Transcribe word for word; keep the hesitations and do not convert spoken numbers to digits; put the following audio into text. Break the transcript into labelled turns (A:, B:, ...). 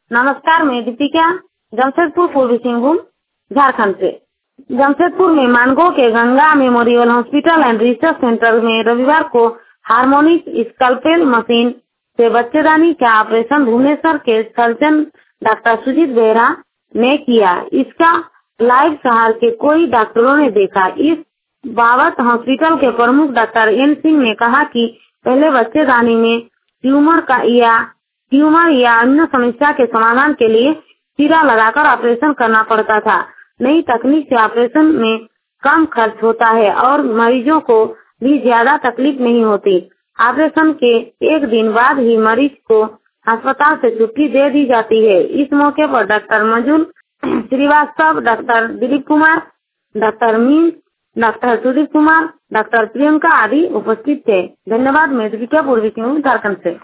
A: नमस्कार, मैं दीपिका, जमशेदपुर पूर्वी सिंहभूम झारखंड से। जमशेदपुर में मानगो के Ganga memorial hospital and research centre में रविवार को हार्मोनिक स्कैल्पेल मशीन से बच्चेदानी का ऑपरेशन भुवनेश्वर के सर्जन डॉक्टर सुजीत बेहरा ने किया। इसका लाइव शहर के कोई डॉक्टरों ने देखा। इस बाबत हॉस्पिटल के प्रमुख डॉक्टर एन सिंह ने कहा कि पहले बच्चेदानी में ट्यूमर का या ट्यूमर या अन्य समस्या के समाधान के लिए चीरा लगाकर ऑपरेशन करना पड़ता था। नई तकनीक से ऑपरेशन में कम खर्च होता है और मरीजों को भी ज्यादा तकलीफ नहीं होती। ऑपरेशन के एक दिन बाद ही मरीज को अस्पताल से छुट्टी दे दी जाती है। इस मौके पर doctor Manjul Srivastava, doctor Dilip Kumar, doctor Meen, doctor Sudeep Kumar, doctor Priyanka आदि उपस्थित थे। धन्यवाद। मैं दीपिका, पूर्वी सिंहभूम झारखंड से।